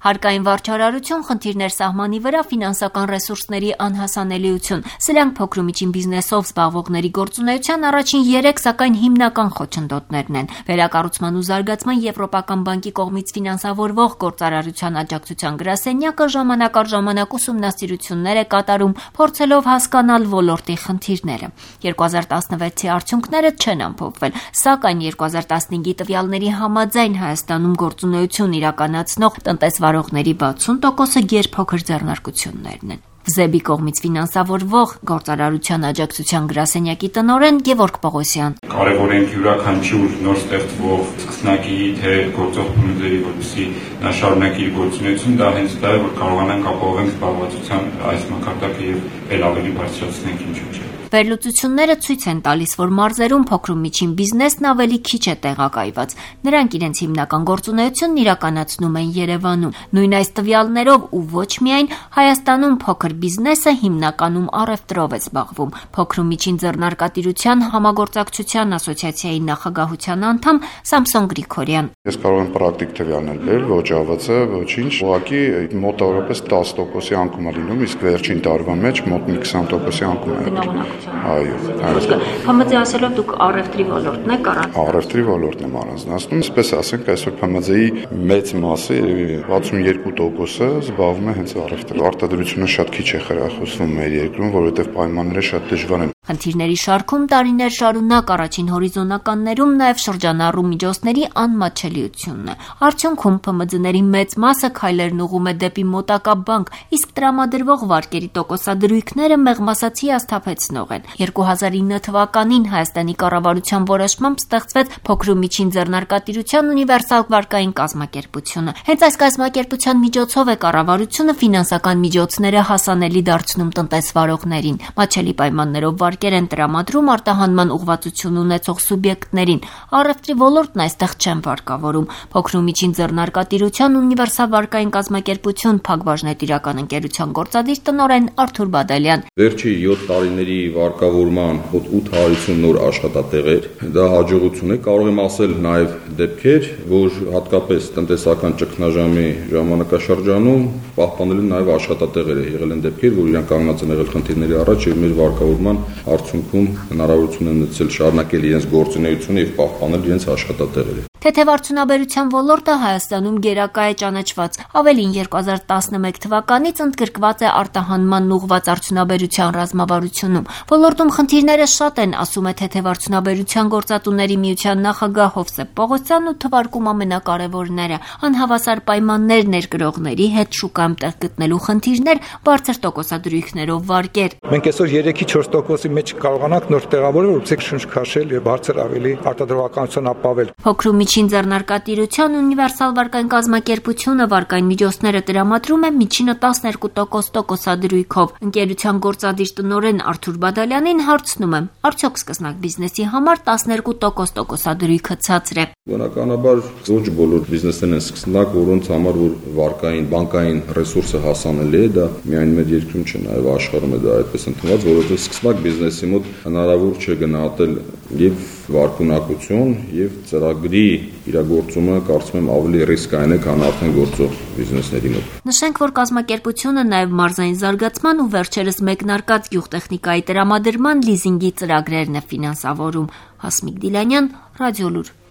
Հարկային վարչարարություն, խնդիրներ սահմանի վրա, ֆինանսական ռեսուրսների անհասանելիություն։ Սրանք փոքր ու միջին բիզնեսով զբաղվողների գործունեության առաջին 3, սակայն հիմնական խոչընդոտներն են։ Վերակառուցման ու զարգացման Եվրոպական բանկի կողմից ֆինանսավորվող գործարարության աջակցության գրասենյակը ժամանակ առ ժամանակ ուսումնասիրություններ է կատարում, փորձելով հասկանալ ոլորտի խնդիրները։ 2016-ի արդյունքները չեն ամփոփվել, սակայն 2015-ի տվյալների համաձայն Հայաստանում գործունեություն իրականացնող տնտեսվարողների 60%-ը գերփոքր ձեռնարկություններն են։ ՎԶԵԲ-ի կողմից ֆինանսավորվող գործարարության աջակցության գրասենյակի տնօրեն Գևորգ Պողոսյան. Կարևոր է յուրաքանչյուր նոր ստեղծվող սկսնակի թե գործող բնույթի, որպեսզի նա շարունակի իր գործունեությունը, դա հենց դա է, որ կարողանանք ապահովենք զբաղվածության այս մակարդակը եւ ել ավելի բարձրացնենք, ինչու՞ չէ։ Վերլուծությունները ցույց են տալիս, որ մարզերում փոքր ու միջին բիզնեսն ավելի քիչ է տեղակայված։ Նրանք իրենց հիմնական գործունեությունն իրականացնում են Երևանում։ Նույն այս տվյալներով ու ոչ միայն Հայաստանում փոքր բիզնեսը հիմնականում առևտրով է զբաղվում։ Փոքր ու միջին ձեռնարկատիրության համագործակցության ասոցիացիայի նախագահության անդամ Սամսոն Գրիգորյան. Ես կարող եմ պրակտիկ տվյալներ բերել, ոչ ավացը, ոչինչ։ Ուղղակի մոտավորապես 10%-ի անկում է լինում, իսկ վերջին տարվա մեջ մոտ 20%-ի անկում է։ Այո, ՓՄԶ ասելով դուք առևտրի ոլորտն եք առանց։ Առևտրի ոլորտն եմ առանձնացնում, այսպես ասենք, այսօր ՓՄԶ-ի մեծ մասը, 62%-ը զբաղվում է հենց առևտրով։ Արտադրությունը շատ քիչ է խրախուսվում մեր երկրում, որովհետև պայմանները շատ դժվար են։ Խնդիրների շարքում տարիներ շարունակ առաջին հորիզոնականներում նաև շրջանառու միջոցների անմատչելիությունն է։ Արդյունքում ՓՄԶ-ների մեծ մասը քայլերն ուղղում է դեպի մոտակա բանկ, իսկ տրամադրվող վարկերի տոկոսադրույքները մեղմասացի ասթափեցնող են։ 2009 թվականին Հայաստանի կառավարության որոշմամբ ստեղծվեց փոքր ու միջին ձեռնարկատիրության ունիվերսալ վարկային կազմակերպությունը։ Հենց այս կազմակերպության միջոցով է կառավարությունը ֆինանսական միջոցները հասանելի դարձնում տնտեսվարողներին։ Մատչելի պայմաններով վարկեր են տրամադրում արտահանման ուղղվածություն ունեցող սուբյեկտներին։ Առևտրի ոլորտն այստեղ չեն վարկավորում։ Փոքր ու միջին ձեռնարկատիրության ունիվերսալ վարկային կազմակերպություն Փագվաժնետիրական ընկերության գործադիր տնօրեն Արթուր Բադալյան. Վերջի 7 տարիների վարկավորման մոտ 850 նոր աշխատատեղեր, դա հաջողություն է։ Կարող եմ ասել նաև դեպքեր, որ հատկապես տնտեսական ճգնաժամի ժամանակաշրջանում պահպանել են նաև աշխատատեղեր, եղել են դեպքեր, որ իրանք կանգնած են եղել խնդիրների առաջ եւ մեր վարկավորման արդյունքում հնարավորություն են ունեցել շարունակել իրենց գործունեությունը եւ պահպանել իրենց աշխատատեղերը։ Թեթև արդյունաբերության ոլորտը Հայաստանում գերակա է ճանաչված։ Ավելին 2011 թվականից ընդգրկված է արտահանման ուղղված արդյունաբերության ռազմավարությունում։ Ոլորտում խնդիրները շատ են, ասում է Թեթև արդյունաբերության գործատուների միության նախագահ Հովսեփ Պողոսյանն ու թվարկում ամենակարևորները՝ անհավասար պայմաններ ներկրողների հետ շուկայում տեղ գտնելու խնդիրներ, բարձր տոկոսադրույքներով վարկեր։ Մենք այսօր 3-4%-ի մեջ կարողանանք նոր տեղավորել, որպեսզի շունչ քաշել եւ բարձր ավելի արտադրողականություն ապավել։ Փոքր ու միջին ձեռնարկատիրության ունիվերսալ վարկային կազմակերպությունը վարկային միջոցները տրամադրում է միջինը 12% տոկոսադրույքով։ Ընկերության գործադիր տնօրեն Արթուր Բադալյանին հարցնում եմ. արդյոք սկսնակ բիզնեսի համար 12% տոկոսադրույքը ցածր է։ Բնականաբար ոչ բոլոր բիզնեսներն են սկսնակ, որոնց համար որ վարկային, բանկային ռեսուրսը հասանելի է, դա միայն մեր երկրում չէ, նաև աշխարհում է դա այդպես ընդունված, որովհետև սկսնակ բիզնեսի մոտ հնարավոր չէ գնահատել եւ վարկունակություն եւ ծրագրի իրագործումը, կարծում եմ, ավելի ռիսկային է, քան արդեն գործող բիզնեսների մոտ։ Նշենք, որ կազմակերպությունը նաև մարզային զարգացման ու վերջերս մեկնարկած գյուղտեխնիկայի տրամադրման լիզինգի ծրագրերն է ֆինանսավորում։ Հասմիկ Դիլանյան, Ռադիոլուր։